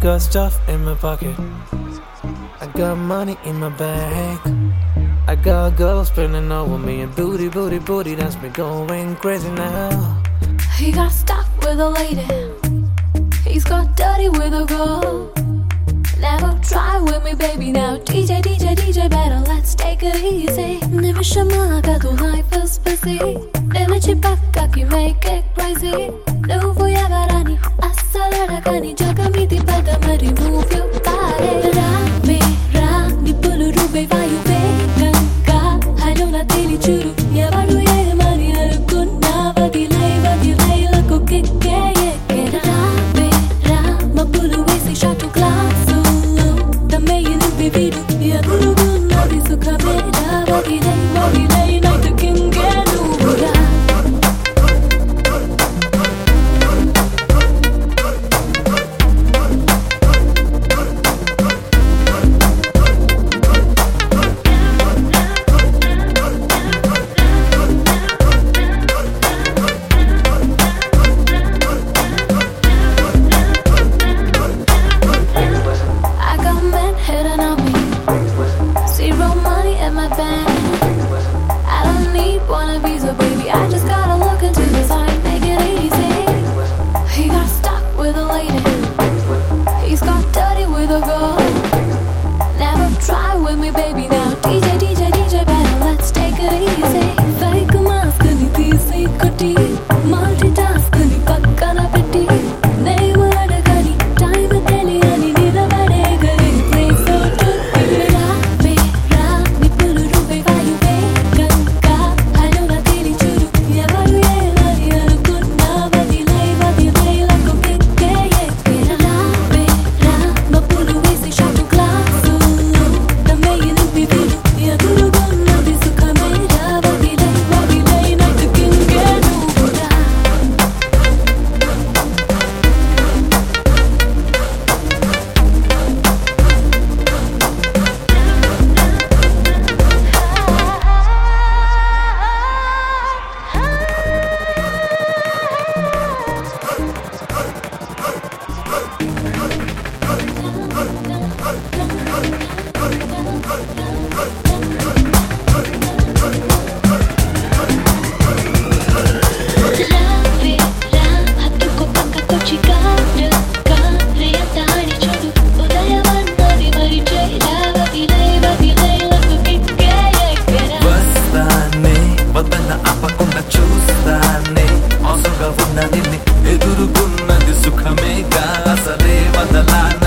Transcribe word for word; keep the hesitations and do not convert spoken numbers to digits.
got stuff in my pocket. I got money in my bag. I got girls spending over me and booty, booty, booty. That's me going crazy now. He got stuck with a lady. He's got dirty with a girl. Never try with me, baby. Now D J, D J, D J, better let's take it easy. Nimishamaga, life is busy. Never back, you make it crazy. No voyagarani, asalaragani, jagamiti, better remove your body. Rami, Rami, Pulu, Rube, Vayu, Ganga, Halona, Dili, Churu, Yavaru, Yamani, Arakun, Nava, delay, but delay, look, okay, yeah, yeah, Rami, Rama, Pulu, Wisi, shot to glass, the main video, Yaburu, Nadi, Sukameda, body, lay, body, lay, night, the king, get over. I just gotta look into the side, make it easy. He got stuck with a lady. He's got dirty with a girl. Never try with me, baby. Now D J, D J, D J, better let's take it easy. Fake mask ni tisi kutti, multitask ni pakkana petti. Name adagani, time teliyani nilabade gari. Please so tutti. Rami, Rami, Pulu, Rube, Vayu, Ganga, Halona, Dili, Churu, Yavaru, Yamani, Arakuna, badi lay, badi lay, like okay, yeah, yeah. Rami, Rama, Pulu, Wisi, shot to glass, the main video, Yaburu, Nadi, Sukameda, badi lay, badi lay, night the king get over. ఎదురుగున్నది సుఖమేగా అసలే వదలాన